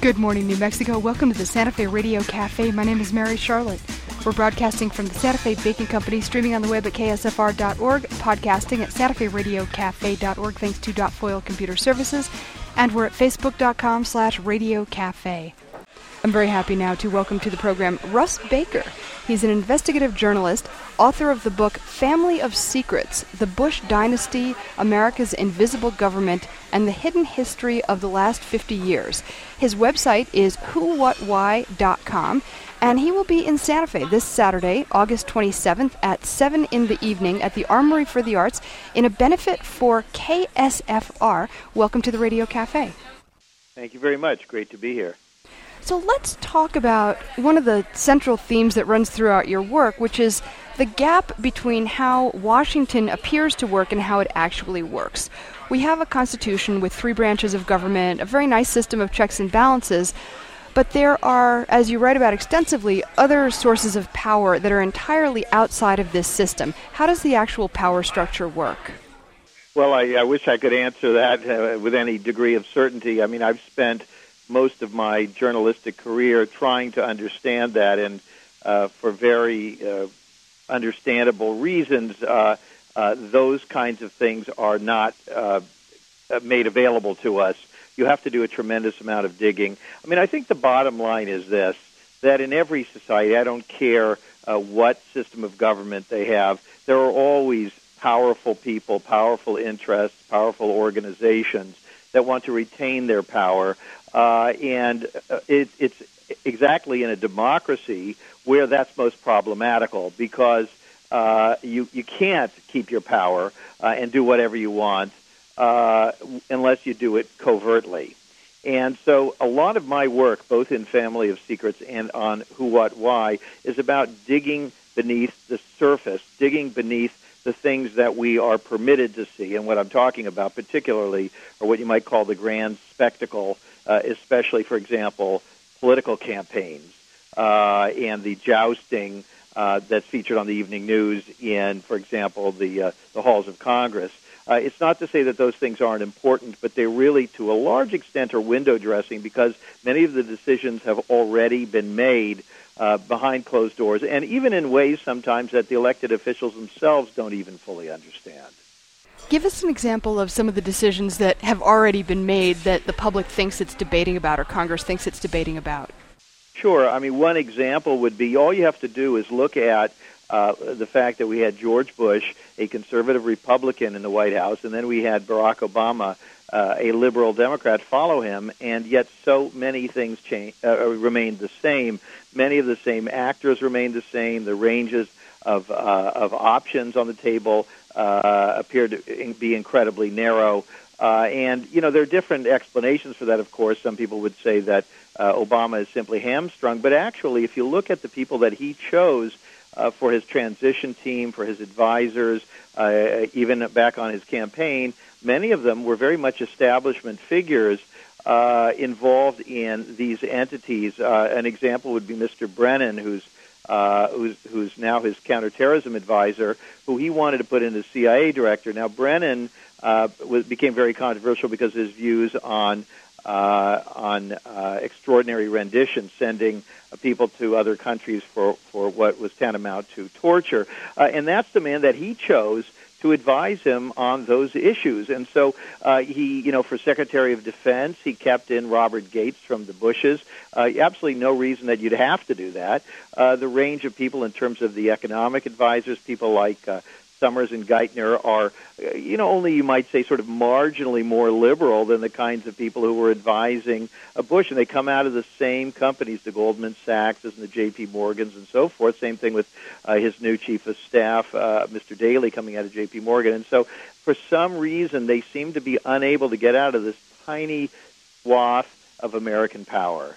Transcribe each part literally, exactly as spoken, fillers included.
Good morning, New Mexico. Welcome to the Santa Fe Radio Cafe. My name is Mary Charlotte. We're broadcasting from the Santa Fe Baking Company, streaming on the web at K S F R dot org, podcasting at Santa Fe Radio Cafe dot org, thanks to Dot Foil Computer Services, and we're at Facebook dot com slash Radio Cafe. I'm very happy now to welcome to the program Russ Baker. He's an investigative journalist, author of the book Family of Secrets, The Bush Dynasty, America's Invisible Government, and the Hidden History of the Last fifty years. His website is who what why dot com, and he will be in Santa Fe this Saturday, August twenty-seventh at seven in the evening at the Armory for the Arts in a benefit for K S F R. Welcome to the Radio Cafe. Thank you very much. Great to be here. So let's talk about one of the central themes that runs throughout your work, which is the gap between how Washington appears to work and how it actually works. We have a constitution with three branches of government, a very nice system of checks and balances, but there are, as you write about extensively, other sources of power that are entirely outside of this system. How does the actual power structure work? Well, I, I wish I could answer that uh, with any degree of certainty. I mean, I've spent most of my journalistic career trying to understand that, and uh, for very uh, understandable reasons, uh, uh, those kinds of things are not uh, made available to us. You have to do a tremendous amount of digging. I mean, I think the bottom line is this, that in every society, I don't care uh, what system of government they have, there are always powerful people, powerful interests, powerful organizations that want to retain their power. Uh, and uh, it, it's exactly in a democracy where that's most problematical, because uh, you, you can't keep your power uh, and do whatever you want uh, unless you do it covertly. And so a lot of my work, both in Family of Secrets and on Who, What, Why, is about digging beneath the surface, digging beneath the things that we are permitted to see. And what I'm talking about particularly are what you might call the grand spectacle, uh, especially, for example, political campaigns uh, and the jousting uh, that's featured on the evening news in, for example, the, uh, the halls of Congress. Uh, it's not to say that those things aren't important, but they really, to a large extent, are window dressing, because many of the decisions have already been made Uh, behind closed doors, and even in ways sometimes that the elected officials themselves don't even fully understand. Give us an example of some of the decisions that have already been made that the public thinks it's debating about or Congress thinks it's debating about. Sure. I mean, one example would be all you have to do is look at uh, the fact that we had George Bush, a conservative Republican in the White House, and then we had Barack Obama, uh, a liberal Democrat, follow him, and yet so many things change, uh, remained the same. Many of the same actors remained the same. The ranges of uh, of options on the table uh, appeared to be incredibly narrow. Uh, and, you know, there are different explanations for that, of course. Some people would say that uh, Obama is simply hamstrung. But actually, if you look at the people that he chose uh, for his transition team, for his advisors, uh, even back on his campaign, many of them were very much establishment figures Uh, involved in these entities. Uh, an example would be Mister Brennan, who's, uh, who's who's now his counterterrorism advisor, who he wanted to put in as C I A director. Now, Brennan uh, was, became very controversial because of his views on uh, on uh, extraordinary rendition, sending uh, people to other countries for, for what was tantamount to torture. Uh, and that's the man that he chose to advise him on those issues. And so uh, he, you know, for Secretary of Defense, he kept in Robert Gates from the Bushes. Uh, absolutely no reason that you'd have to do that. Uh, the range of people in terms of the economic advisors, people like uh, Summers and Geithner are, you know, only you might say sort of marginally more liberal than the kinds of people who were advising uh, Bush. And they come out of the same companies, the Goldman Sachs and the J P Morgans and so forth. Same thing with uh, his new chief of staff, uh, Mister Daley, coming out of J P Morgan. And so for some reason, they seem to be unable to get out of this tiny swath of American power.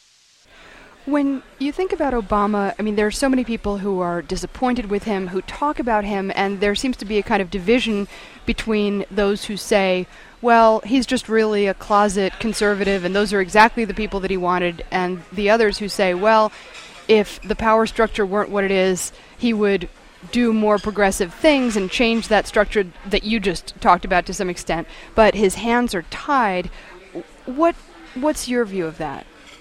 When you think about Obama, I mean, there are so many people who are disappointed with him, who talk about him, and there seems to be a kind of division between those who say, well, he's just really a closet conservative, and those are exactly the people that he wanted, and the others who say, well, if the power structure weren't what it is, he would do more progressive things and change that structure that you just talked about to some extent, but his hands are tied. What What's your view of that?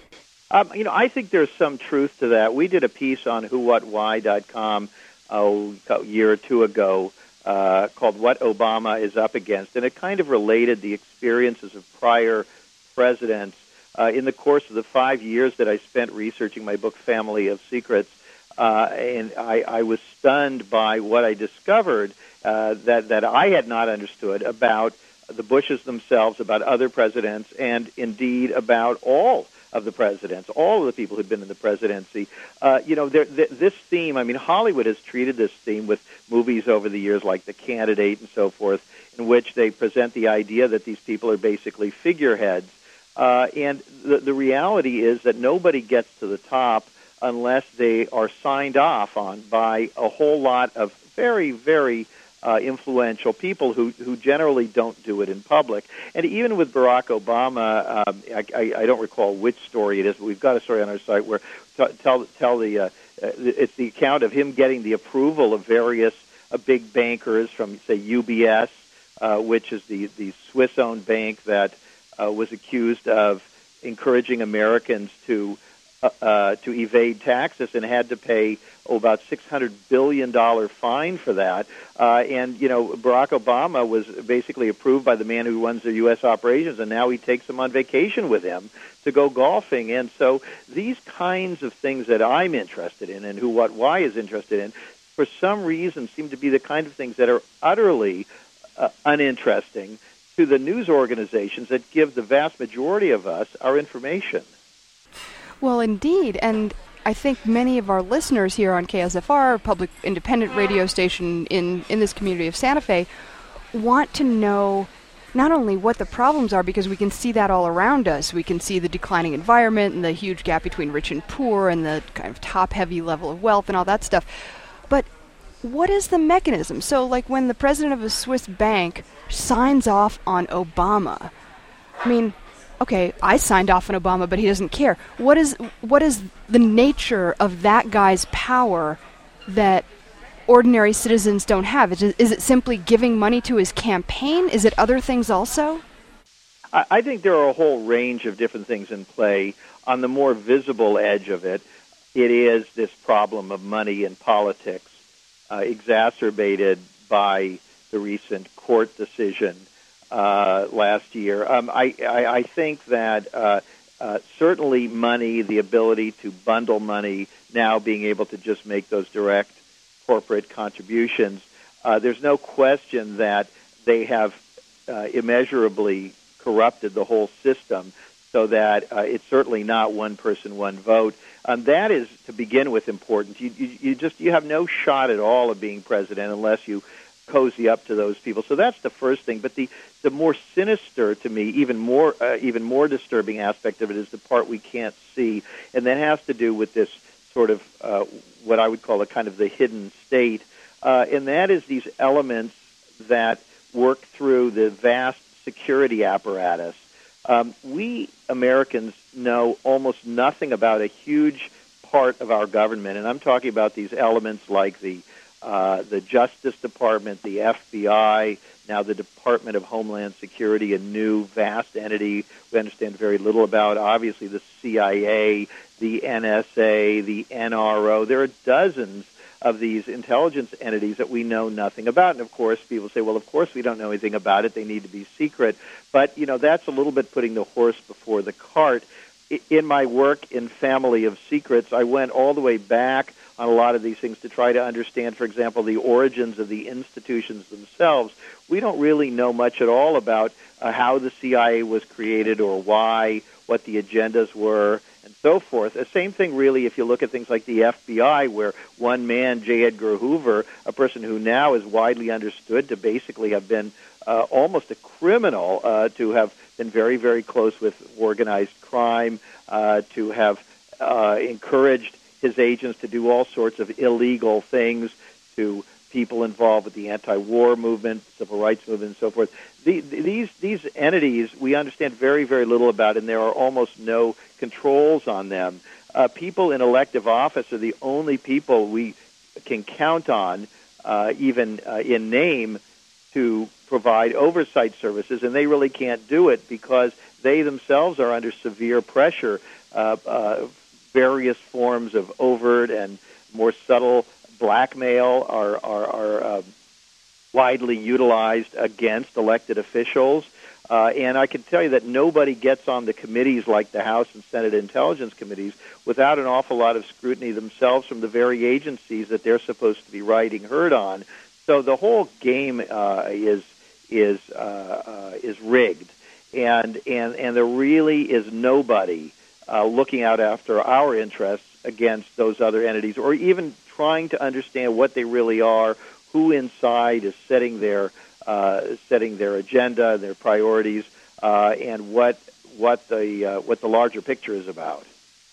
Um, you know, I think there's some truth to that. We did a piece on who what why dot com oh, a year or two ago uh, called What Obama is Up Against, and it kind of related the experiences of prior presidents. Uh, in the course of the five years that I spent researching my book, Family of Secrets, uh, and I, I was stunned by what I discovered uh, that, that I had not understood about the Bushes themselves, about other presidents, and indeed about all of the presidents, all of the people who've been in the presidency. Uh, you know, th- this theme, I mean, Hollywood has treated this theme with movies over the years like The Candidate and so forth, in which they present the idea that these people are basically figureheads. Uh, and the, the reality is that nobody gets to the top unless they are signed off on by a whole lot of very, very uh, influential people who, who generally don't do it in public. And even with Barack Obama, um, I, I, I don't recall which story it is, but we've got a story on our site where t- tell tell the uh, it's the account of him getting the approval of various uh, big bankers from, say, U B S, uh, which is the, the Swiss-owned bank that Uh, was accused of encouraging Americans to uh, uh, to evade taxes and had to pay oh, about six hundred billion dollars fine for that. Uh, and, you know, Barack Obama was basically approved by the man who runs their U S operations, and now he takes them on vacation with him to go golfing. And so these kinds of things that I'm interested in and who, what, why is interested in, for some reason seem to be the kind of things that are utterly uh, uninteresting to the news organizations that give the vast majority of us our information. Well, indeed, and I think many of our listeners here on K S F R, public independent radio station in, in this community of Santa Fe, want to know not only what the problems are, because we can see that all around us. We can see the declining environment and the huge gap between rich and poor and the kind of top-heavy level of wealth and all that stuff, but what is the mechanism? So, like, when the president of a Swiss bank signs off on Obama, I mean, okay, I signed off on Obama, but he doesn't care. What is what is the nature of that guy's power that ordinary citizens don't have? Is it, is it simply giving money to his campaign? Is it other things also? I, I think there are a whole range of different things in play. On the more visible edge of it, it is this problem of money in politics, Uh, exacerbated by the recent court decision uh, last year. Um, I, I, I think that uh, uh, certainly money, the ability to bundle money, now being able to just make those direct corporate contributions, uh, there's no question that they have uh, immeasurably corrupted the whole system so that uh, it's certainly not one person, one vote. Um, that is, to begin with, important. You, you, you just you have no shot at all of being president unless you cozy up to those people. So that's the first thing. But the, the more sinister, to me, even more uh, even more disturbing aspect of it is the part we can't see, and that has to do with this sort of uh, what I would call a kind of the hidden state, uh, and that is these elements that work through the vast security apparatus. Um, we Americans know almost nothing about a huge part of our government, and I'm talking about these elements like the uh, the Justice Department, the F B I, now the Department of Homeland Security, a new vast entity we understand very little about, obviously the C I A, the N S A, the N R O. There are dozens of these intelligence entities that we know nothing about. And, of course, people say, well, of course we don't know anything about it. They need to be secret. But, you know, that's a little bit putting the horse before the cart. In my work in Family of Secrets, I went all the way back on a lot of these things to try to understand, for example, the origins of the institutions themselves. We don't really know much at all about uh, how the C I A was created or why, what the agendas were, and so forth. The same thing, really, if you look at things like the F B I, where one man, J. Edgar Hoover, a person who now is widely understood to basically have been uh, almost a criminal, uh, to have been very, very close with organized crime, uh, to have uh, encouraged his agents to do all sorts of illegal things to people involved with the anti-war movement, civil rights movement, and so forth. The, these these entities we understand very, very little about, and there are almost no controls on them. Uh, people in elective office are the only people we can count on, uh, even uh, in name, to provide oversight services, and they really can't do it because they themselves are under severe pressure. uh, uh, various forms of overt and more subtle blackmail are, are, are uh, widely utilized against elected officials. Uh, and I can tell you that nobody gets on the committees like the House and Senate Intelligence Committees without an awful lot of scrutiny themselves from the very agencies that they're supposed to be writing herd on. So the whole game uh, is is uh, uh, is rigged, and and and there really is nobody uh, looking out after our interests against those other entities, or even trying to understand what they really are, who inside is setting their uh, setting their agenda, their priorities, uh, and what what the uh, what the larger picture is about.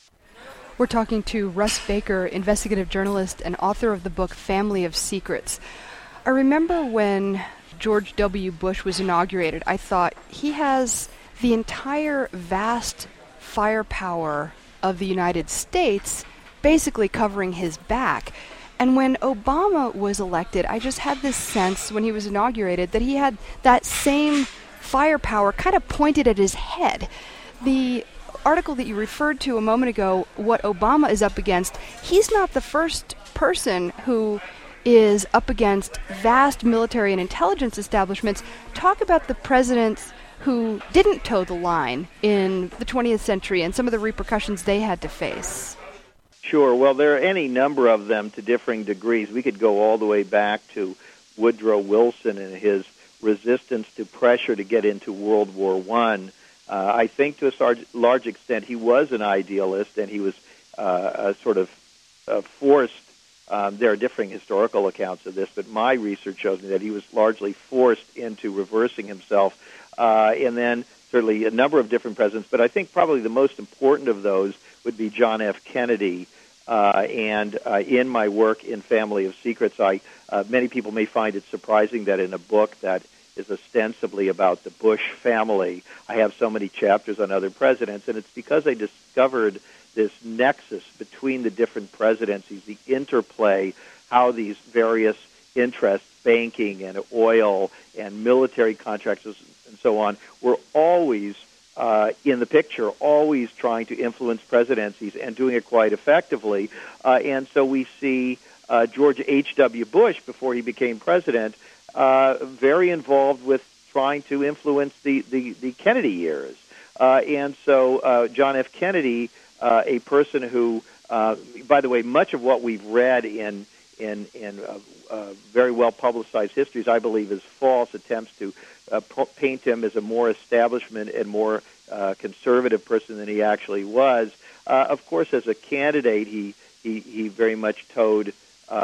We're talking to Russ Baker, investigative journalist and author of the book Family of Secrets. I remember when George W. Bush was inaugurated, I thought he has the entire vast firepower of the United States basically covering his back. And when Obama was elected, I just had this sense when he was inaugurated that he had that same firepower kind of pointed at his head. The article that you referred to a moment ago, what Obama is up against, he's not the first person who is up against vast military and intelligence establishments. Talk about the presidents who didn't toe the line in the twentieth century and some of the repercussions they had to face. Sure. Well, there are any number of them to differing degrees. We could go all the way back to Woodrow Wilson and his resistance to pressure to get into World War One. Uh, I think to a large, large extent he was an idealist, and he was uh, a sort of uh, forced. Um, there are differing historical accounts of this, but my research shows me that he was largely forced into reversing himself. Uh, and then certainly a number of different presidents, but I think probably the most important of those would be John F. Kennedy. Uh, and uh, in my work in Family of Secrets, I uh, many people may find it surprising that in a book that is ostensibly about the Bush family, I have so many chapters on other presidents, and it's because I discovered this nexus between the different presidencies, the interplay, how these various interests, banking and oil and military contracts and so on, were always uh, in the picture, always trying to influence presidencies and doing it quite effectively. Uh, and so we see uh, George H W. Bush, before he became president, uh, very involved with trying to influence the, the, the Kennedy years. Uh, and so uh, John F. Kennedy, Uh, a person who, uh, by the way, much of what we've read in in in uh, uh, very well publicized histories, I believe, is false attempts to uh, p- paint him as a more establishment and more uh, conservative person than he actually was. Uh, of course, as a candidate, he he, he very much towed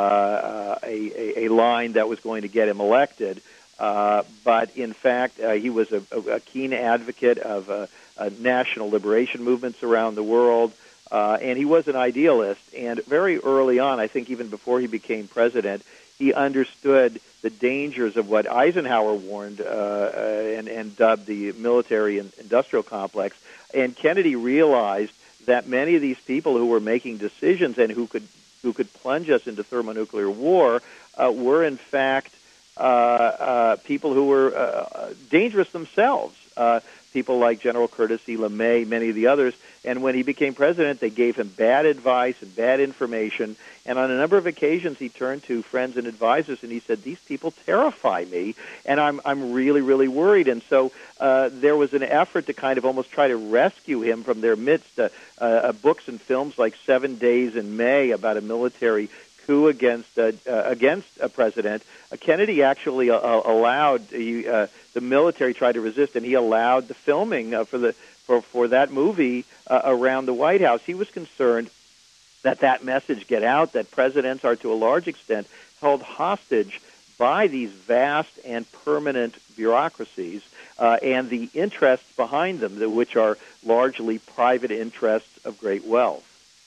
uh, a, a, a line that was going to get him elected. Uh, but in fact, uh, he was a, a keen advocate of uh, uh, national liberation movements around the world, uh, and he was an idealist. And very early on, I think even before he became president, he understood the dangers of what Eisenhower warned uh, and, and dubbed the military and industrial complex. And Kennedy realized that many of these people who were making decisions and who could who could plunge us into thermonuclear war uh, were in fact Uh, uh, people who were uh, dangerous themselves, uh, people like General Curtis E. LeMay, many of the others. And when he became president, they gave him bad advice and bad information. And on a number of occasions, he turned to friends and advisors, and he said, "These people terrify me, and I'm I'm really, really worried." And so uh, there was an effort to kind of almost try to rescue him from their midst. Uh, uh, books and films like Seven Days in May about a military coup against uh, uh, against a president. Uh, Kennedy actually uh, allowed he, uh, the military tried to resist, and he allowed the filming uh, for the for for that movie uh, around the White House. He was concerned that that message get out, that presidents are to a large extent held hostage by these vast and permanent bureaucracies uh, and the interests behind them, which are largely private interests of great wealth.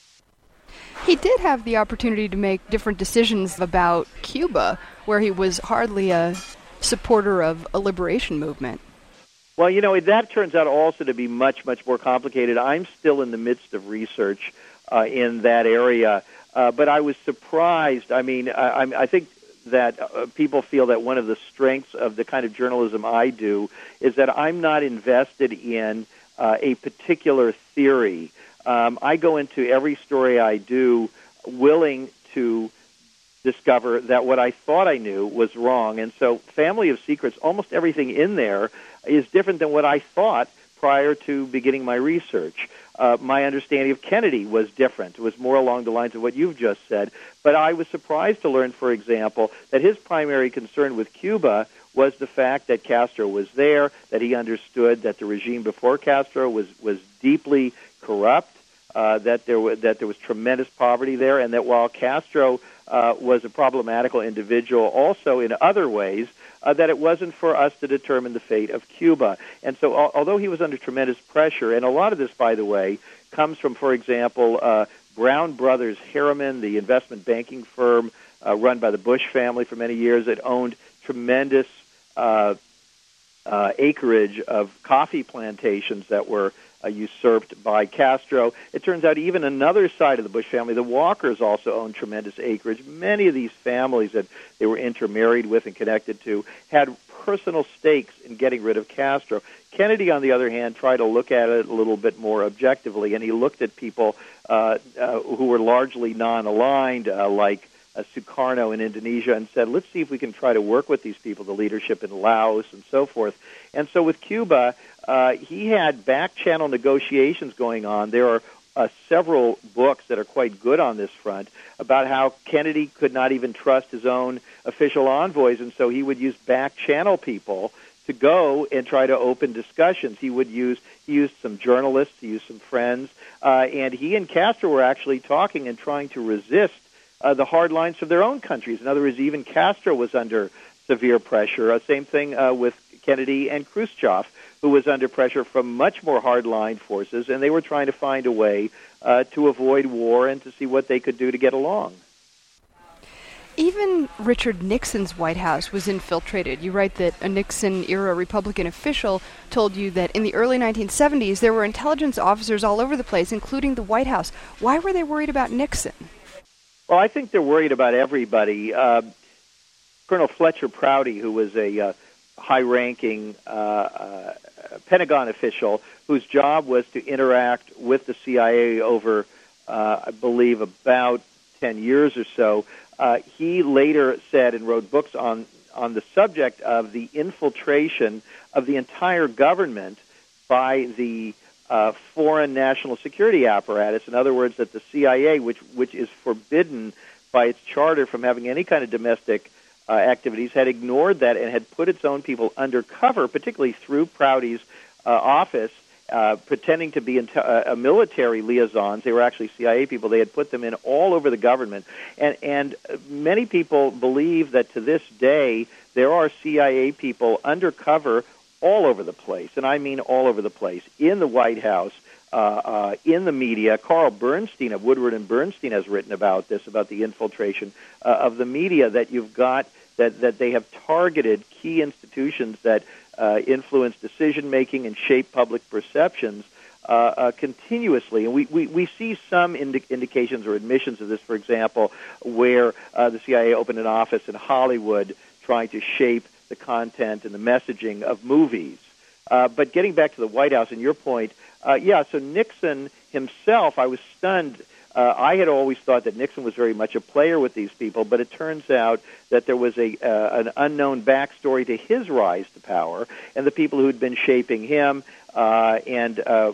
He did have the opportunity to make different decisions about Cuba, where he was hardly a supporter of a liberation movement. Well, you know, that turns out also to be much, much more complicated. I'm still in the midst of research uh, in that area, uh, but I was surprised. I mean, I, I think that uh, people feel that one of the strengths of the kind of journalism I do is that I'm not invested in uh, a particular theory. Um, I go into every story I do willing to discover that what I thought I knew was wrong. And so Family of Secrets, almost everything in there is different than what I thought prior to beginning my research. Uh, my understanding of Kennedy was different. It was more along the lines of what you've just said. But I was surprised to learn, for example, that his primary concern with Cuba was the fact that Castro was there, that he understood that the regime before Castro was, was deeply corrupt, uh, that there was, that there was tremendous poverty there, and that while Castro uh, was a problematical individual also in other ways, uh, that it wasn't for us to determine the fate of Cuba. And so al- although he was under tremendous pressure, and a lot of this, by the way, comes from, for example, uh, Brown Brothers Harriman, the investment banking firm uh, run by the Bush family for many years that owned tremendous uh, uh, acreage of coffee plantations that were uh, usurped by Castro. It turns out even another side of the Bush family, the Walkers, also owned tremendous acreage. Many of these families that they were intermarried with and connected to had personal stakes in getting rid of Castro. Kennedy, on the other hand, tried to look at it a little bit more objectively, and he looked at people uh, uh, who were largely non-aligned, uh, like uh, Sukarno in Indonesia, and said, let's see if we can try to work with these people, the leadership in Laos and so forth. And so with Cuba, uh, he had back-channel negotiations going on. There are uh, several books that are quite good on this front about how Kennedy could not even trust his own official envoys, and so he would use back-channel people to go and try to open discussions. He would use he used some journalists, he used some friends, uh, and he and Castro were actually talking and trying to resist uh, the hard lines from their own countries. In other words, even Castro was under severe pressure. Uh, same thing uh, with Kennedy and Khrushchev, who was under pressure from much more hard-line forces, and they were trying to find a way uh, to avoid war and to see what they could do to get along. Even Richard Nixon's White House was infiltrated. You write that a Nixon-era Republican official told you that in the early nineteen seventies there were intelligence officers all over the place, including the White House. Why were they worried about Nixon? Well, I think they're worried about everybody. Uh, Colonel Fletcher Prouty, who was a uh, high-ranking uh, uh, Pentagon official whose job was to interact with the C I A over, uh, I believe, about ten years or so, Uh, he later said and wrote books on, on the subject of the infiltration of the entire government by the uh, foreign national security apparatus. In other words, that the C I A, which, which is forbidden by its charter from having any kind of domestic uh, activities, had ignored that and had put its own people undercover, particularly through Prouty's uh, office, Uh, pretending to be in t- uh, military liaisons. They were actually C I A people. They had put them in all over the government. And, and many people believe that to this day there are C I A people undercover all over the place, and I mean all over the place, in the White House, uh, uh, in the media. Carl Bernstein of Woodward and Bernstein has written about this, about the infiltration uh, of the media, that you've got, that, that they have targeted key institutions that Uh, influence decision-making and shape public perceptions uh, uh, continuously. And we, we, we see some indi- indications or admissions of this, for example, where uh, the C I A opened an office in Hollywood trying to shape the content and the messaging of movies. Uh, but getting back to the White House and your point, uh, yeah, so Nixon himself, I was stunned. Uh, I had always thought that Nixon was very much a player with these people, but it turns out that there was a uh, an unknown backstory to his rise to power and the people who'd been shaping him. Uh, and uh,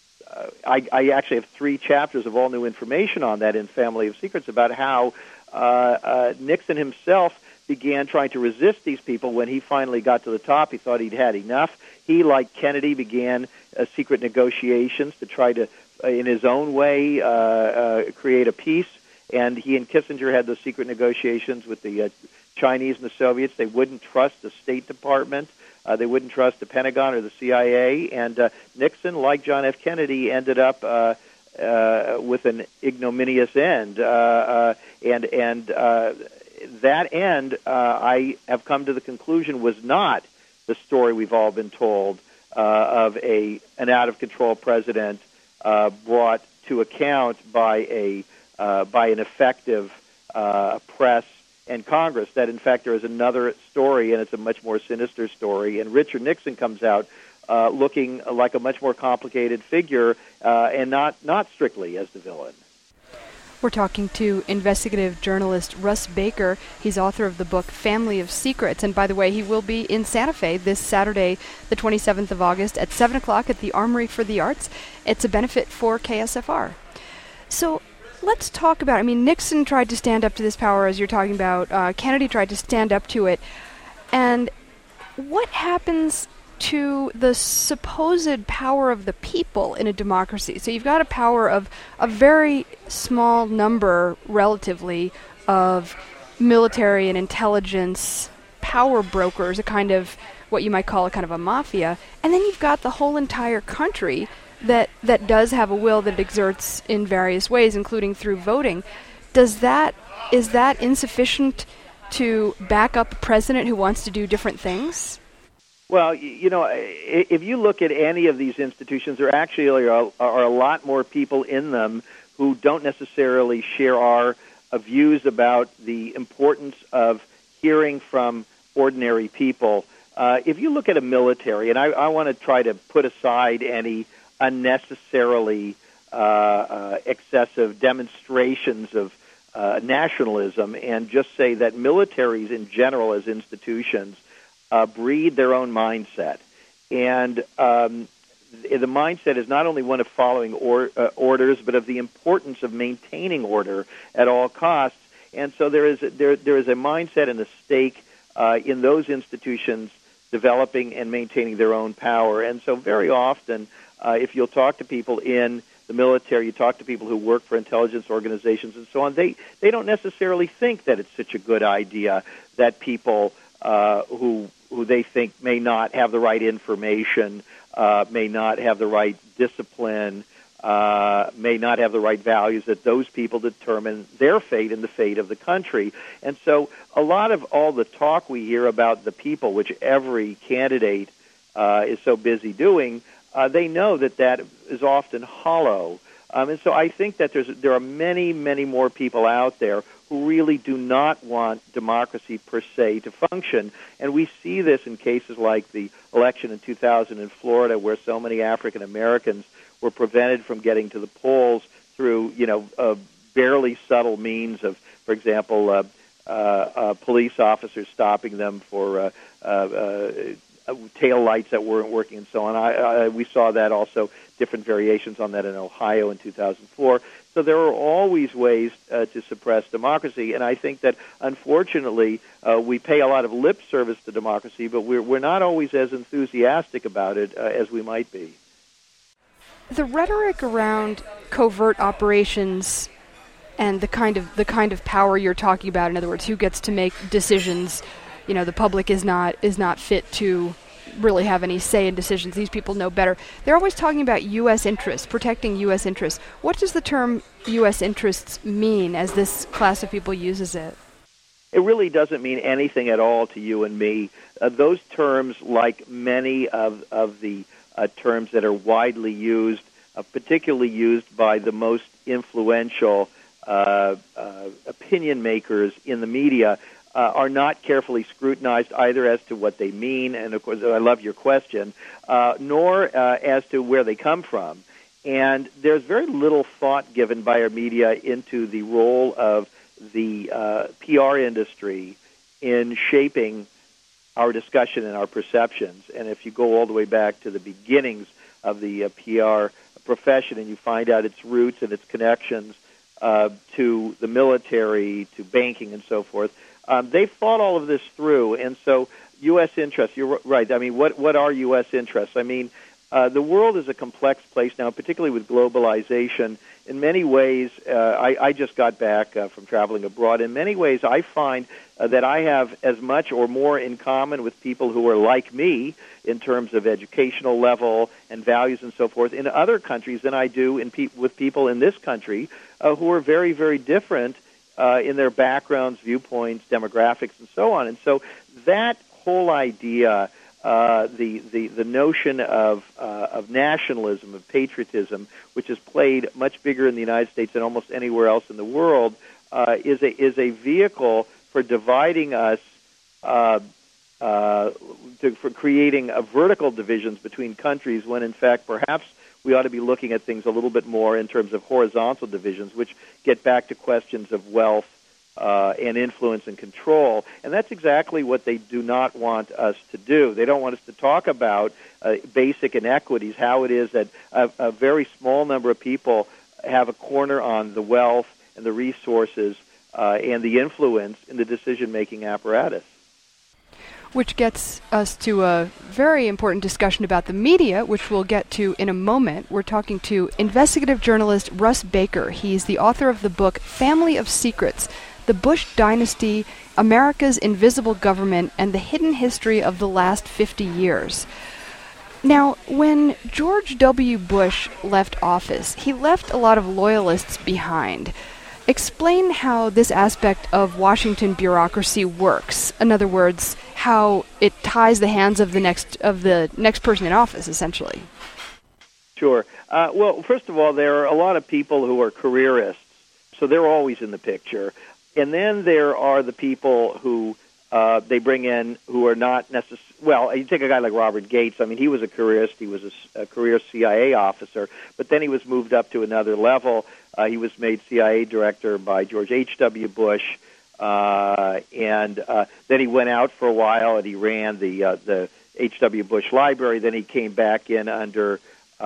I, I actually have three chapters of all new information on that in Family of Secrets about how uh, uh, Nixon himself began trying to resist these people. When he finally got to the top, he thought he'd had enough. He, like Kennedy, began uh, secret negotiations to try to, in his own way, uh, uh, create a peace. And he and Kissinger had those secret negotiations with the uh, Chinese and the Soviets. They wouldn't trust the State Department. Uh, they wouldn't trust the Pentagon or the C I A. And uh, Nixon, like John F. Kennedy, ended up uh, uh, with an ignominious end. Uh, uh, and and uh, that end, uh, I have come to the conclusion, was not the story we've all been told uh, of a an out-of-control president Uh, brought to account by a uh, by an effective uh, press and Congress. That in fact there is another story, and it's a much more sinister story. And Richard Nixon comes out uh, looking like a much more complicated figure uh, and not, not strictly as the villain. We're talking to investigative journalist Russ Baker. He's author of the book Family of Secrets. And by the way, he will be in Santa Fe this Saturday, the twenty-seventh of August at seven o'clock at the Armory for the Arts. It's a benefit for K S F R. So let's talk about, I mean, Nixon tried to stand up to this power, as you're talking about. Uh, Kennedy tried to stand up to it. And what happens to the supposed power of the people in a democracy? So you've got a power of a very small number, relatively, of military and intelligence power brokers, a kind of what you might call a kind of a mafia, and then you've got the whole entire country that that does have a will that it exerts in various ways, including through voting. Does that is that insufficient to back up a president who wants to do different things? Well, you know, if you look at any of these institutions, there actually are, are a lot more people in them who don't necessarily share our uh, views about the importance of hearing from ordinary people. Uh, if you look at a military, and I, I want to try to put aside any unnecessarily uh, uh, excessive demonstrations of uh, nationalism and just say that militaries in general as institutions Uh, breed their own mindset. And um, the mindset is not only one of following or, uh, orders, but of the importance of maintaining order at all costs. And so there is a, there there is a mindset and a stake uh, in those institutions developing and maintaining their own power. And so very often, uh, if you'll talk to people in the military, you talk to people who work for intelligence organizations and so on, they, they don't necessarily think that it's such a good idea that people uh, who who they think may not have the right information, uh, may not have the right discipline, uh, may not have the right values, that those people determine their fate and the fate of the country. And so a lot of all the talk we hear about the people, which every candidate uh, is so busy doing, uh, they know that that is often hollow. Um, and so I think that there's there are many, many more people out there who really do not want democracy per se to function. And we see this in cases like the election in two thousand in Florida, where so many African Americans were prevented from getting to the polls through, you know, uh, barely subtle means of, for example, uh, uh, uh, police officers stopping them for uh, uh, uh, tail lights that weren't working and so on. I, I, we saw that also, different variations on that in Ohio in two thousand four. So there are always ways uh, to suppress democracy, and I think that, unfortunately, uh, we pay a lot of lip service to democracy, but we're, we're not always as enthusiastic about it uh, as we might be. The rhetoric around covert operations and the kind of the kind of power you're talking about, in other words, who gets to make decisions, you know, the public is not is not fit to really have any say in decisions. These people know better. They're always talking about U S interests, protecting U S interests. What does the term U S interests mean as this class of people uses it? It really doesn't mean anything at all to you and me. Uh, those terms, like many of, of the uh, terms that are widely used, uh, particularly used by the most influential uh, uh, opinion makers in the media, Uh, are not carefully scrutinized either as to what they mean, and of course, I love your question, uh, nor uh, as to where they come from. And there's very little thought given by our media into the role of the uh, P R industry in shaping our discussion and our perceptions. And if you go all the way back to the beginnings of the uh, P R profession and you find out its roots and its connections uh, to the military, to banking, and so forth, Um, they've thought all of this through, and so U S interests, you're right. I mean, what, what are U S interests? I mean, uh, the world is a complex place now, particularly with globalization. In many ways, uh, I, I just got back uh, from traveling abroad. In many ways, I find uh, that I have as much or more in common with people who are like me in terms of educational level and values and so forth in other countries than I do in pe- with people in this country uh, who are very, very different Uh, in their backgrounds, viewpoints, demographics, and so on. And so that whole idea, uh, the, the the notion of uh, of nationalism, of patriotism, which has played much bigger in the United States than almost anywhere else in the world, uh, is a is a vehicle for dividing us uh, uh, to, for creating a vertical divisions between countries when, in fact, perhaps we ought to be looking at things a little bit more in terms of horizontal divisions, which get back to questions of wealth uh, and influence and control. And that's exactly what they do not want us to do. They don't want us to talk about uh, basic inequities, how it is that a, a very small number of people have a corner on the wealth and the resources uh, and the influence in the decision-making apparatus. Which gets us to a very important discussion about the media, which we'll get to in a moment. We're talking to investigative journalist Russ Baker. He's the author of the book Family of Secrets, The Bush Dynasty, America's Invisible Government, and the Hidden History of the Last fifty years. Now, when George W. Bush left office, he left a lot of loyalists behind. Explain how this aspect of Washington bureaucracy works. In other words, how it ties the hands of the next of the next person in office, essentially. Sure. Uh, well, first of all, there are a lot of people who are careerists, so they're always in the picture. And then there are the people who uh, they bring in who are not necessarily, well, you take a guy like Robert Gates. I mean, he was a careerist. He was a, a career C I A officer, but then he was moved up to another level. Uh, he was made C I A director by George H W. Bush, uh, and uh, then he went out for a while and he ran the uh, the H W. Bush Library. Then he came back in under uh,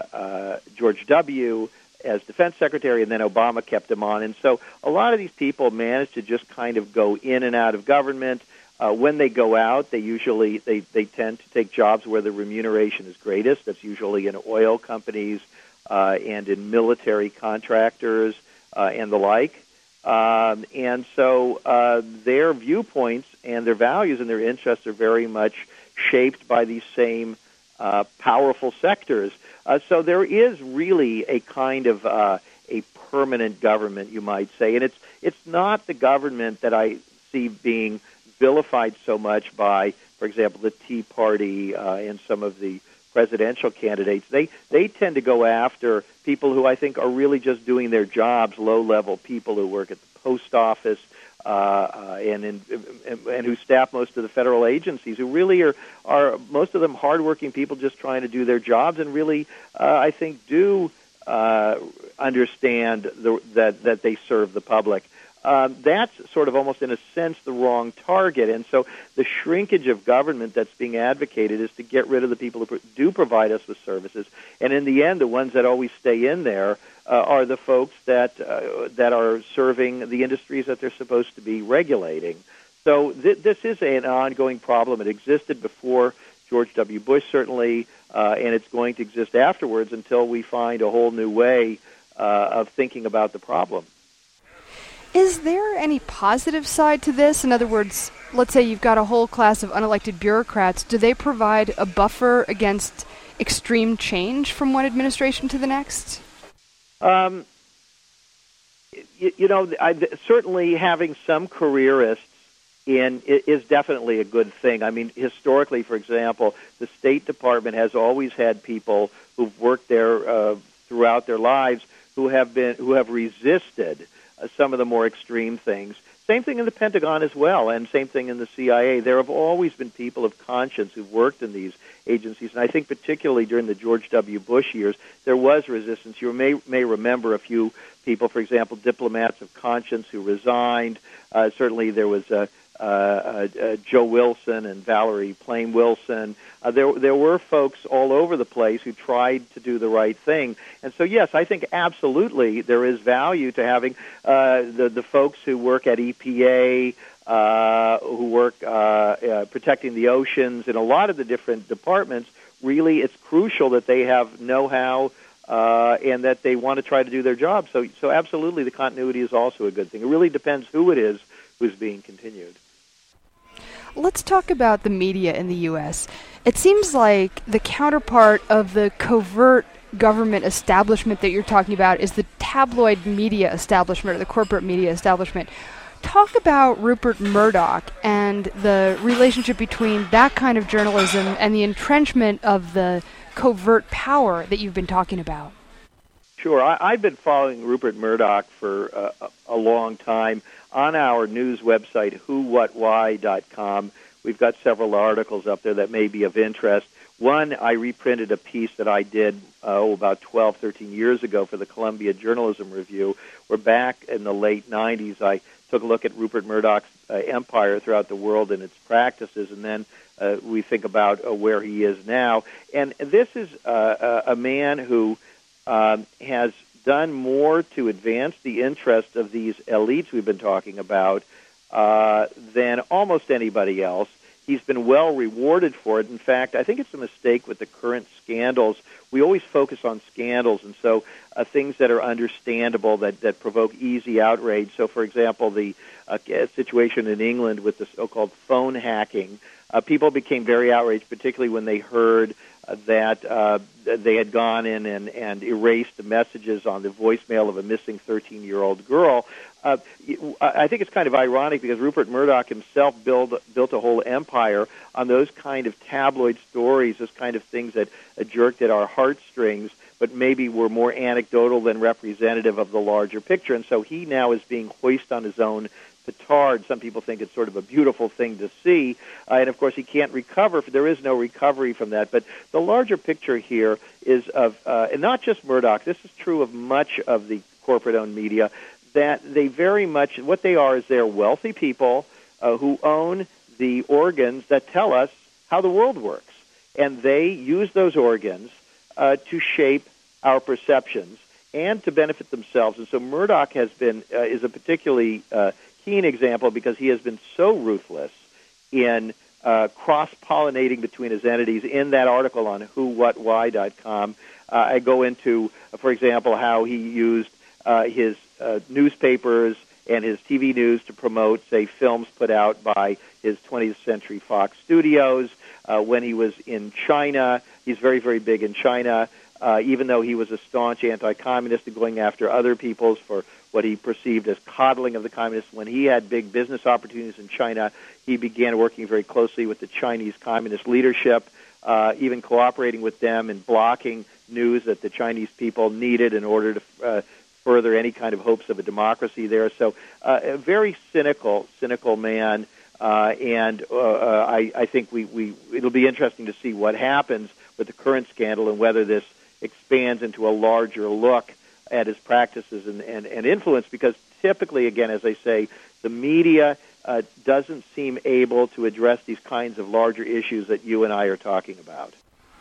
uh, George W. as defense secretary, and then Obama kept him on. And so a lot of these people managed to just kind of go in and out of government. Uh, when they go out, they usually they, they tend to take jobs where the remuneration is greatest. That's usually in oil companies uh, and in military contractors uh, and the like. Um, and so uh, their viewpoints and their values and their interests are very much shaped by these same uh, powerful sectors. Uh, so there is really a kind of uh, a permanent government, you might say, and it's it's not the government that I see being vilified so much by, for example, the Tea Party uh, and some of the presidential candidates. They they tend to go after people who I think are really just doing their jobs, low-level people who work at the post office uh, uh, and, in, and and who staff most of the federal agencies, who really are, are most of them hardworking people just trying to do their jobs and really, uh, I think, do uh, understand the, that, that they serve the public. Um, that's sort of almost in a sense the wrong target. And so the shrinkage of government that's being advocated is to get rid of the people who do provide us with services. And in the end, the ones that always stay in there uh, are the folks that uh, that are serving the industries that they're supposed to be regulating. So th- this is an ongoing problem. It existed before George W. Bush, certainly, uh, and it's going to exist afterwards until we find a whole new way uh, of thinking about the problem. Is there any positive side to this? In other words, let's say you've got a whole class of unelected bureaucrats. Do they provide a buffer against extreme change from one administration to the next? Um, you, you know, I, certainly having some careerists in is definitely a good thing. I mean, historically, for example, the State Department has always had people who've worked there uh, throughout their lives who have been who have resisted Uh, some of the more extreme things. Same thing in the Pentagon as well, and same thing in the C I A. There have always been people of conscience who've worked in these agencies, and I think particularly during the George W. Bush years, there was resistance. You may may remember a few people, for example, diplomats of conscience who resigned. Uh, certainly there was uh, uh, uh, Joe Wilson and Valerie Plame Wilson. Uh, there, there were folks all over the place who tried to do the right thing. And so, yes, I think absolutely there is value to having uh, the, the folks who work at E P A, uh, who work uh, uh, protecting the oceans, in a lot of the different departments. Really, it's crucial that they have know-how uh, and that they want to try to do their job. So, so absolutely, the continuity is also a good thing. It really depends who it is who's being continued. Let's talk about the media in the U S. It seems like the counterpart of the covert government establishment that you're talking about is the tabloid media establishment or the corporate media establishment. Talk about Rupert Murdoch and the relationship between that kind of journalism and the entrenchment of the covert power that you've been talking about. Sure. I, I've been following Rupert Murdoch for uh, a long time. On our news website, who what why dot com, we've got several articles up there that may be of interest. One, I reprinted a piece that I did uh, oh, about twelve, thirteen years ago for the Columbia Journalism Review, where back in the late nineties I took a look at Rupert Murdoch's uh, empire throughout the world and its practices, and then uh, we think about uh, where he is now. And this is uh, a man who um, has done more to advance the interest of these elites we've been talking about uh, than almost anybody else. He's been well rewarded for it. In fact, I think it's a mistake with the current scandals. We always focus on scandals, and so uh, things that are understandable, that, that provoke easy outrage. So, for example, the uh, situation in England with the so-called phone hacking, uh, people became very outraged, particularly when they heard uh, that uh, they had gone in and, and erased the messages on the voicemail of a missing thirteen-year-old girl. Uh, I think it's kind of ironic because Rupert Murdoch himself built built a whole empire on those kind of tabloid stories, those kind of things that uh, jerked at our heartstrings, but maybe were more anecdotal than representative of the larger picture. And so he now is being hoisted on his own petard. Some people think it's sort of a beautiful thing to see. Uh, and, of course, he can't recover. There is no recovery from that. But the larger picture here is of, uh, and not just Murdoch, this is true of much of the corporate-owned media, that they very much, what they are is they're wealthy people uh, who own the organs that tell us how the world works. And they use those organs uh, to shape our perceptions and to benefit themselves. And so Murdoch has been, uh, is a particularly uh, keen example because he has been so ruthless in uh, cross-pollinating between his entities. In that article on who what why dot com, uh, I go into, uh, for example, how he used uh, his Uh, newspapers and his T V news to promote, say, films put out by his twentieth Century Fox Studios. Uh, when he was in China, he's very, very big in China, uh, even though he was a staunch anti-communist and going after other peoples for what he perceived as coddling of the communists. When he had big business opportunities in China, he began working very closely with the Chinese communist leadership, uh, even cooperating with them and blocking news that the Chinese people needed in order to uh, further any kind of hopes of a democracy there. So uh, a very cynical, cynical man, uh, and uh, uh, I, I think we, we it'll be interesting to see what happens with the current scandal and whether this expands into a larger look at his practices and, and, and influence, because typically, again, as I say, the media uh, doesn't seem able to address these kinds of larger issues that you and I are talking about.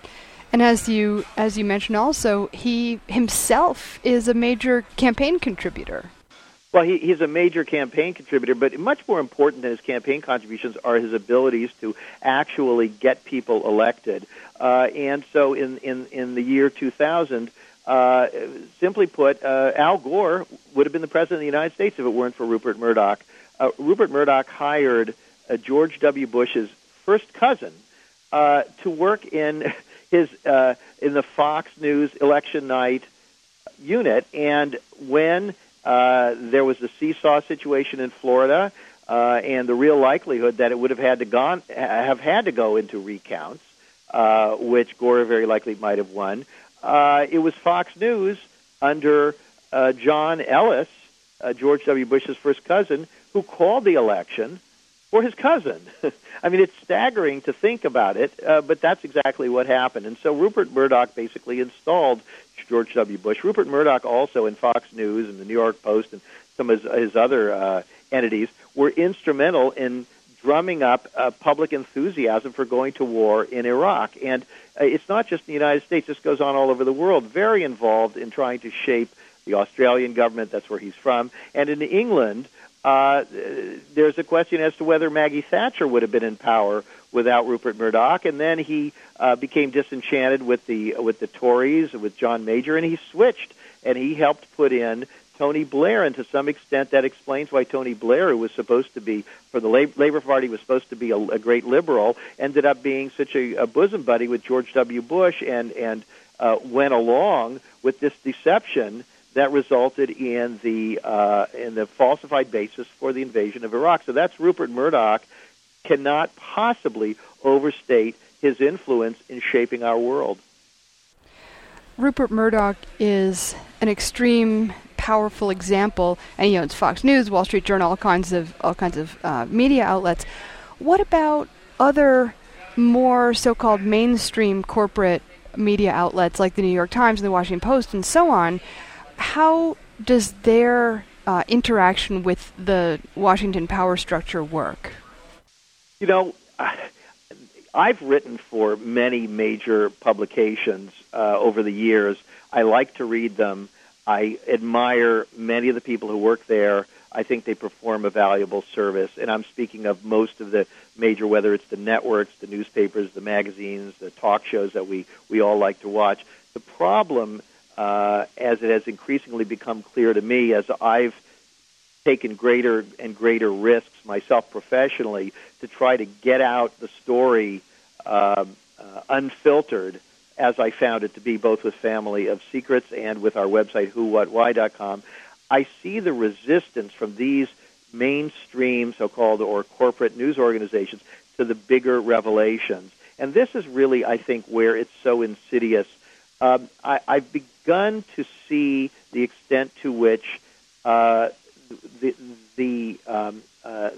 And as you as you mentioned also, he himself is a major campaign contributor. Well, he, he's a major campaign contributor, but much more important than his campaign contributions are his abilities to actually get people elected. Uh, and so in, in, in the year two thousand, uh, simply put, uh, Al Gore would have been the President of the United States if it weren't for Rupert Murdoch. Uh, Rupert Murdoch hired uh, George W. Bush's first cousin uh, to work in... his uh, in the Fox News election night unit, and when uh, there was a seesaw situation in Florida, uh, and the real likelihood that it would have had to gone have had to go into recounts, uh, which Gore very likely might have won, uh, it was Fox News under uh, John Ellis, uh, George W. Bush's first cousin, who called the election for his cousin. I mean, it's staggering to think about it, uh, but that's exactly what happened. And so Rupert Murdoch basically installed George W. Bush. Rupert Murdoch also in Fox News and the New York Post and some of his, his other uh, entities were instrumental in drumming up uh, public enthusiasm for going to war in Iraq. And uh, it's not just in the United States. This goes on all over the world. Very involved in trying to shape the Australian government. That's where he's from. And in England, Uh, there's a question as to whether Maggie Thatcher would have been in power without Rupert Murdoch, and then he uh, became disenchanted with the with the Tories, with John Major, and he switched, and he helped put in Tony Blair, and to some extent that explains why Tony Blair, who was supposed to be, for the Labour Party, was supposed to be a, a great liberal, ended up being such a, a bosom buddy with George W. Bush, and, and uh, went along with this deception that resulted in the uh, in the falsified basis for the invasion of Iraq. So that's Rupert Murdoch cannot possibly overstate his influence in shaping our world. Rupert Murdoch is an extreme, powerful example, and you know it's Fox News, Wall Street Journal, all kinds of all kinds of uh, media outlets. What about other more so-called mainstream corporate media outlets like the New York Times and the Washington Post and so on, how does their uh, interaction with the Washington power structure work? You know, I've written for many major publications uh, over the years. I like to read them. I admire many of the people who work there. I think they perform a valuable service. And I'm speaking of most of the major, whether it's the networks, the newspapers, the magazines, the talk shows that we, we all like to watch. The problem, uh, as it has increasingly become clear to me, as I've taken greater and greater risks myself professionally to try to get out the story uh, uh, unfiltered, as I found it to be, both with Family of Secrets and with our website, who what why dot com, I see the resistance from these mainstream so-called or corporate news organizations to the bigger revelations. And this is really, I think, where it's so insidious. Um, I, I've begun to see the extent to which uh, the, the um, uh,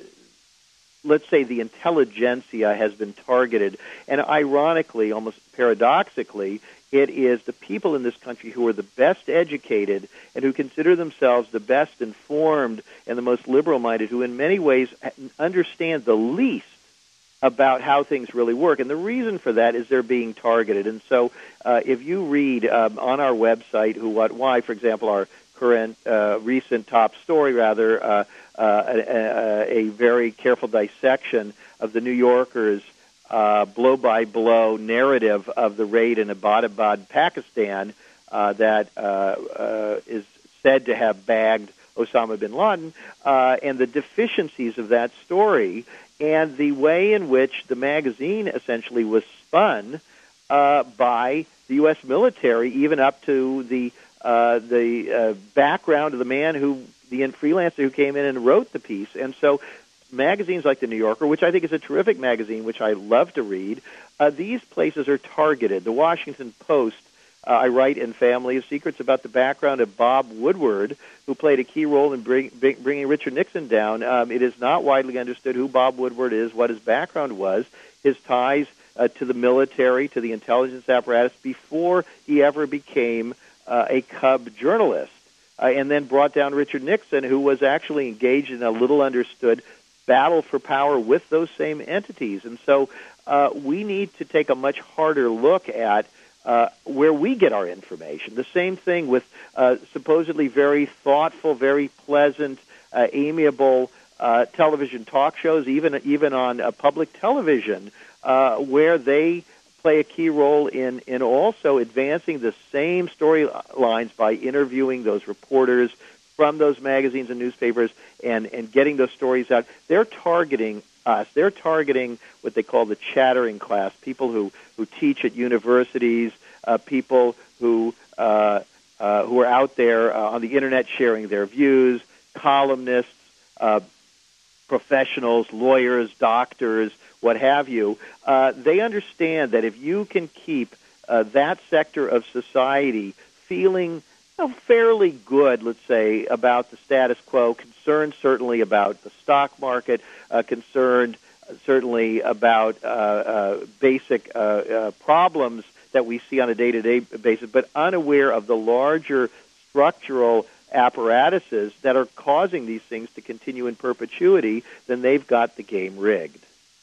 let's say the intelligentsia has been targeted. And ironically, almost paradoxically, it is the people in this country who are the best educated and who consider themselves the best informed and the most liberal-minded, who in many ways understand the least about how things really work. And the reason for that is they're being targeted. And so uh, if you read um, on our website, Who, What, Why, for example, our current, uh, recent top story, rather, uh, uh, a, a, a very careful dissection of the New Yorker's uh, blow-by-blow narrative of the raid in Abbottabad, Pakistan, uh, that uh, uh, is said to have bagged Osama bin Laden, uh, and the deficiencies of that story, and the way in which the magazine essentially was spun uh, by the U S military, even up to the uh, the uh, background of the man who, the freelancer who came in and wrote the piece. And so magazines like The New Yorker, which I think is a terrific magazine, which I love to read, uh, these places are targeted. The Washington Post, uh, I write in Family of Secrets about the background of Bob Woodward, who played a key role in bring, bring, bringing Richard Nixon down. Um, it is not widely understood who Bob Woodward is, what his background was, his ties uh, to the military, to the intelligence apparatus, before he ever became uh, a cub journalist, uh, and then brought down Richard Nixon, who was actually engaged in a little understood battle for power with those same entities. And so uh, we need to take a much harder look at Uh, where we get our information. The same thing with uh, supposedly very thoughtful, very pleasant, uh, amiable uh, television talk shows, even even on uh, public television, uh, where they play a key role in, in also advancing the same storylines by interviewing those reporters from those magazines and newspapers and, and getting those stories out. They're targeting us. They're targeting what they call the chattering class, people who, who teach at universities, uh, people who uh, uh, who are out there uh, on the Internet sharing their views, columnists, uh, professionals, lawyers, doctors, what have you. Uh, they understand that if you can keep uh, that sector of society feeling you know, fairly good, let's say, about the status quo, concerned certainly about the stock market, uh, concerned certainly about uh, uh, basic uh, uh, problems that we see on a day-to-day basis, but unaware of the larger structural apparatuses that are causing these things to continue in perpetuity, then they've got the game rigged.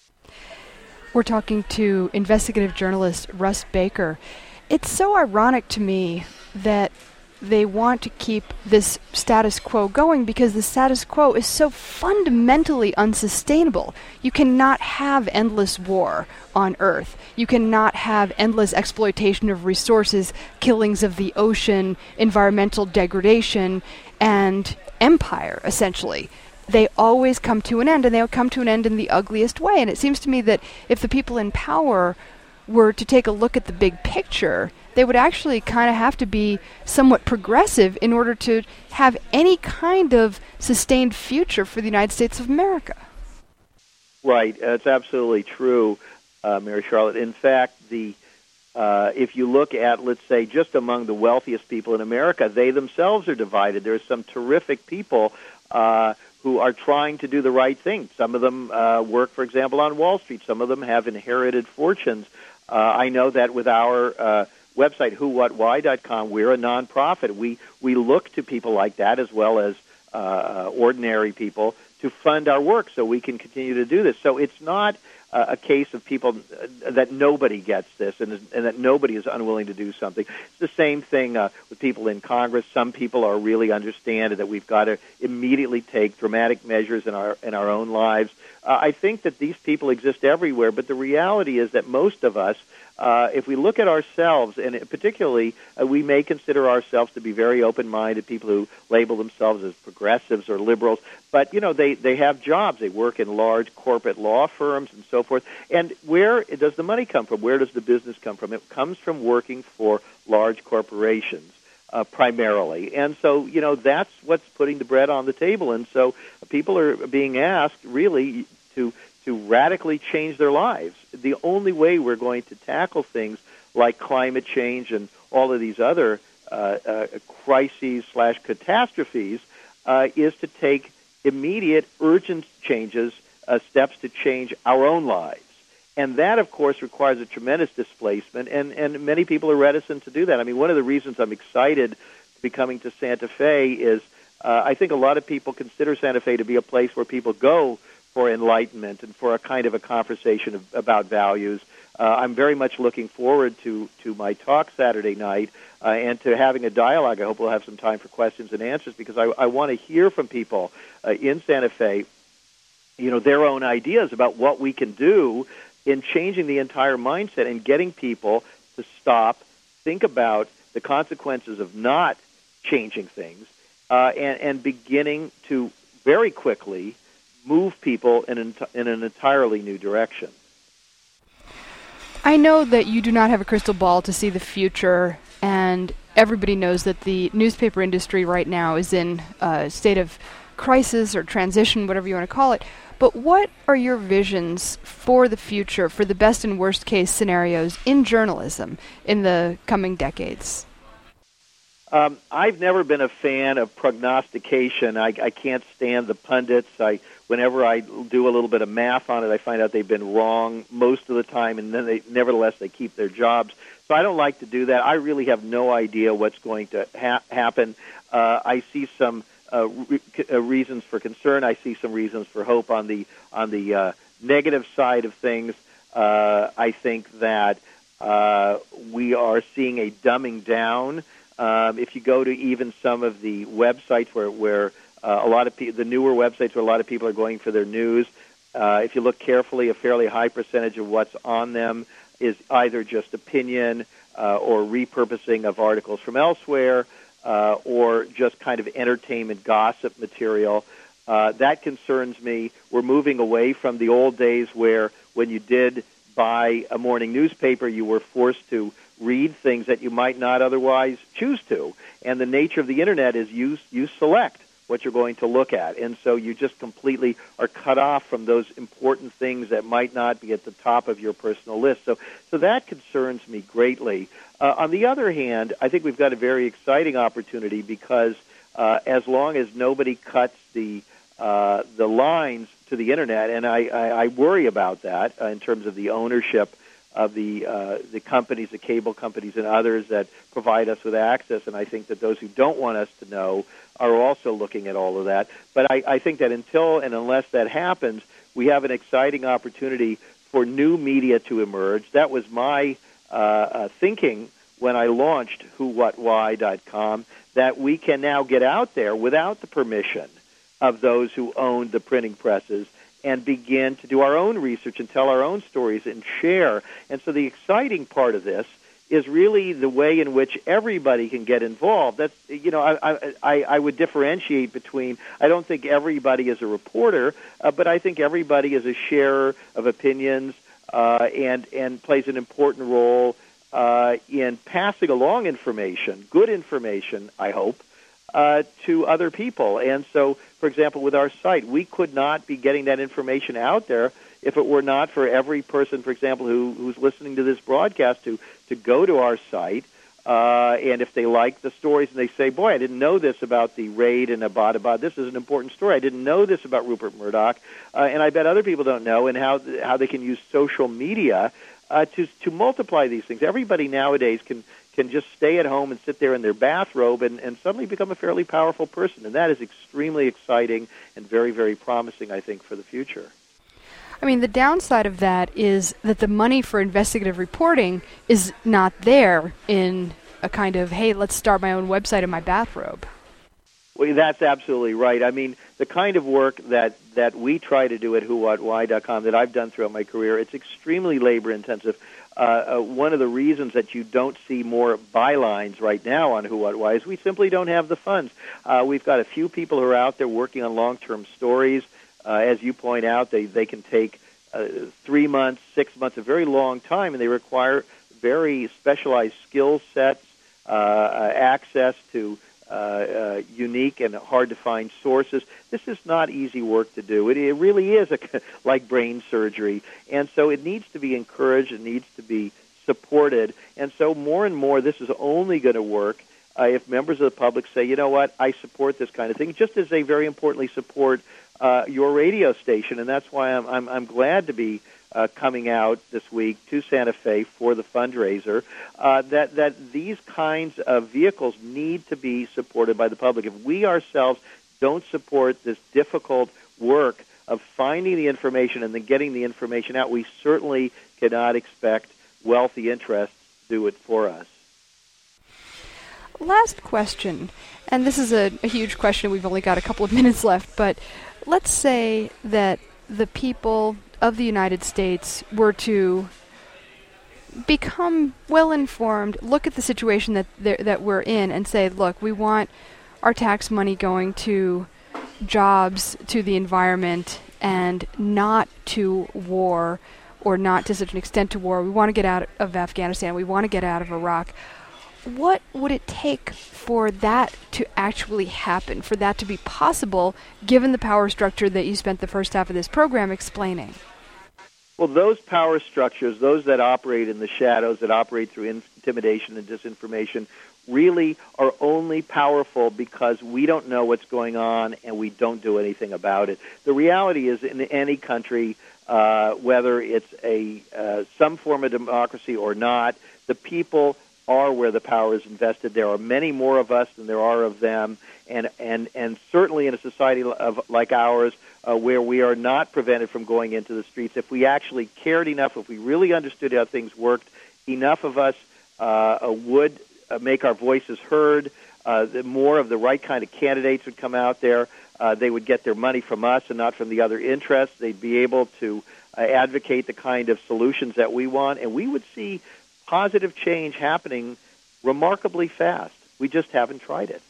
We're talking to investigative journalist Russ Baker. It's so ironic to me that they want to keep this status quo going because the status quo is so fundamentally unsustainable. You cannot have endless war on Earth. You cannot have endless exploitation of resources, killings of the ocean, environmental degradation, and empire, essentially. They always come to an end, and they'll come to an end in the ugliest way. And it seems to me that if the people in power were to take a look at the big picture, they would actually kind of have to be somewhat progressive in order to have any kind of sustained future for the United States of America. Right. That's absolutely true, uh, Mary Charlotte. In fact, the uh, if you look at, let's say, just among the wealthiest people in America, they themselves are divided. There's some terrific people uh, who are trying to do the right thing. Some of them uh, work, for example, on Wall Street. Some of them have inherited fortunes. Uh, I know that with our uh, website, who what why dot com, we're a nonprofit. We we look to people like that as well as uh, ordinary people to fund our work so we can continue to do this. So it's not uh, a case of people uh, that nobody gets this and, and that nobody is unwilling to do something. It's the same thing uh, with people in Congress. Some people are really understand that we've got to immediately take dramatic measures in our in our own lives. Uh, I think that these people exist everywhere, but the reality is that most of us, Uh, if we look at ourselves, and particularly uh, we may consider ourselves to be very open-minded, people who label themselves as progressives or liberals, but, you know, they, they have jobs. They work in large corporate law firms and so forth. And where does the money come from? Where does the business come from? It comes from working for large corporations uh, primarily. And so, you know, that's what's putting the bread on the table. And so people are being asked really to to radically change their lives. The only way we're going to tackle things like climate change and all of these other uh, uh, crises slash catastrophes uh, is to take immediate, urgent changes, uh, steps to change our own lives. And that, of course, requires a tremendous displacement, and, and many people are reticent to do that. I mean, one of the reasons I'm excited to be coming to Santa Fe is uh, I think a lot of people consider Santa Fe to be a place where people go for enlightenment and for a kind of a conversation of, about values. Uh, I'm very much looking forward to, to my talk Saturday night uh, and to having a dialogue. I hope we'll have some time for questions and answers because I, I want to hear from people uh, in Santa Fe, you know, their own ideas about what we can do in changing the entire mindset and getting people to stop, think about the consequences of not changing things, uh, and, and beginning to very quickly move people in an, in an entirely new direction. I know that you do not have a crystal ball to see the future, and everybody knows that the newspaper industry right now is in a state of crisis or transition, whatever you want to call it. But what are your visions for the future, for the best and worst case scenarios in journalism in the coming decades? Um, I've never been a fan of prognostication. I, I can't stand the pundits. I, whenever I do a little bit of math on it, I find out they've been wrong most of the time, and then they, nevertheless, they keep their jobs. So I don't like to do that. I really have no idea what's going to ha- happen. Uh, I see some uh, re- uh, reasons for concern. I see some reasons for hope on the on the uh, negative side of things. Uh, I think that uh, we are seeing a dumbing down. Um, if you go to even some of the websites where, where uh, a lot of pe- the newer websites where a lot of people are going for their news, uh, if you look carefully, a fairly high percentage of what's on them is either just opinion uh, or repurposing of articles from elsewhere uh, or just kind of entertainment gossip material. Uh, that concerns me. We're moving away from the old days where when you did buy a morning newspaper, you were forced to read things that you might not otherwise choose to. And the nature of the Internet is you, you select what you're going to look at. And so you just completely are cut off from those important things that might not be at the top of your personal list. So, so that concerns me greatly. Uh, on the other hand, I think we've got a very exciting opportunity because uh, as long as nobody cuts the uh, the lines to the Internet, and I, I, I worry about that uh, in terms of the ownership of the uh, the companies, the cable companies and others that provide us with access. And I think that those who don't want us to know are also looking at all of that. But I, I think that until and unless that happens, we have an exciting opportunity for new media to emerge. That was my uh, uh, thinking when I launched who what why dot com, that we can now get out there without the permission of those who owned the printing presses and begin to do our own research and tell our own stories and share. And so the exciting part of this is really the way in which everybody can get involved. That's, you know, I I, I would differentiate between, I don't think everybody is a reporter, uh, but I think everybody is a sharer of opinions uh, and, and plays an important role uh, in passing along information, good information, I hope, uh, to other people. And so, for example, with our site, we could not be getting that information out there if it were not for every person, for example, who, who's listening to this broadcast to, to go to our site Uh, and if they like the stories and they say, boy, I didn't know this about the raid in Abbottabad. This is an important story. I didn't know this about Rupert Murdoch. Uh, and I bet other people don't know, and how how they can use social media uh, to to multiply these things. Everybody nowadays can can just stay at home and sit there in their bathrobe and, and suddenly become a fairly powerful person. And that is extremely exciting and very, very promising, I think, for the future. I mean, the downside of that is that the money for investigative reporting is not there in a kind of, hey, let's start my own website in my bathrobe. Well, that's absolutely right. I mean, the kind of work that, that we try to do at who what why dot com that I've done throughout my career, it's extremely labor-intensive. Uh, uh, one of the reasons that you don't see more bylines right now on Who What Why is we simply don't have the funds. Uh, we've got a few people who are out there working on long-term stories. Uh, as you point out, they, they can take uh, three months, six months, a very long time, and they require very specialized skill sets, uh, uh, access to uh, uh, unique and hard-to-find sources. This is not easy work to do. It, it really is a, like brain surgery, and so it needs to be encouraged. It needs to be supported, and so more and more this is only going to work uh, if members of the public say, you know what, I support this kind of thing, just as they very importantly support Uh, your radio station, and that's why I'm I'm, I'm glad to be uh, coming out this week to Santa Fe for the fundraiser. Uh, that that these kinds of vehicles need to be supported by the public. If we ourselves don't support this difficult work of finding the information and then getting the information out, we certainly cannot expect wealthy interests to do it for us. Last question, and this is a, a huge question. We've only got a couple of minutes left, but let's say that the people of the United States were to become well-informed, look at the situation that that we're in, and say, look, we want our tax money going to jobs, to the environment, and not to war, or not to such an extent to war. We want to get out of Afghanistan. We want to get out of Iraq. What would it take for that to actually happen, for that to be possible, given the power structure that you spent the first half of this program explaining? Well, those power structures, those that operate in the shadows, that operate through intimidation and disinformation, really are only powerful because we don't know what's going on and we don't do anything about it. The reality is, in any country, uh, whether it's a uh, some form of democracy or not, the people are where the power is invested. There are many more of us than there are of them, and and, and certainly in a society of, like ours, uh, where we are not prevented from going into the streets, if we actually cared enough, if we really understood how things worked, enough of us uh, would uh, make our voices heard. Uh, the more of the right kind of candidates would come out there. Uh, they would get their money from us and not from the other interests. They'd be able to uh, advocate the kind of solutions that we want, and we would see positive change happening remarkably fast. We just haven't tried it.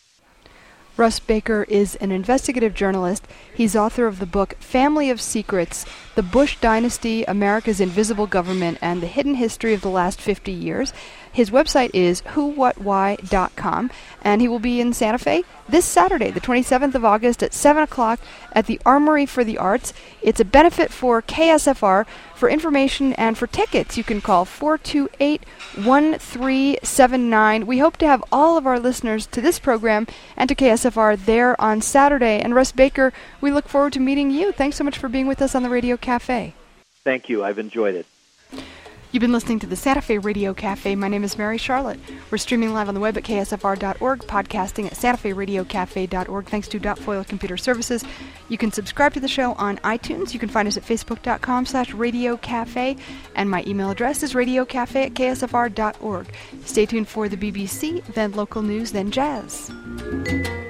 Russ Baker is an investigative journalist. He's author of the book Family of Secrets, The Bush Dynasty, America's Invisible Government, and the Hidden History of the Last fifty years. His website is who what why dot com, and he will be in Santa Fe this Saturday, the twenty-seventh of August at seven o'clock at the Armory for the Arts. It's a benefit for K S F R. For information and for tickets, you can call four two eight, one three seven nine. We hope to have all of our listeners to this program and to K S F R there on Saturday. And Russ Baker, we look forward to meeting you. Thanks so much for being with us on the Radio Cafe. Thank you. I've enjoyed it. You've been listening to the Santa Fe Radio Cafe. My name is Mary Charlotte. We're streaming live on the web at K S F R dot org, podcasting at Santa Fe Radio Cafe dot org, thanks to Foil Computer Services. You can subscribe to the show on iTunes. You can find us at facebook dot com slash radio cafe, and my email address is radiocafe at K S F R dot org. Stay tuned for the B B C, then local news, then jazz.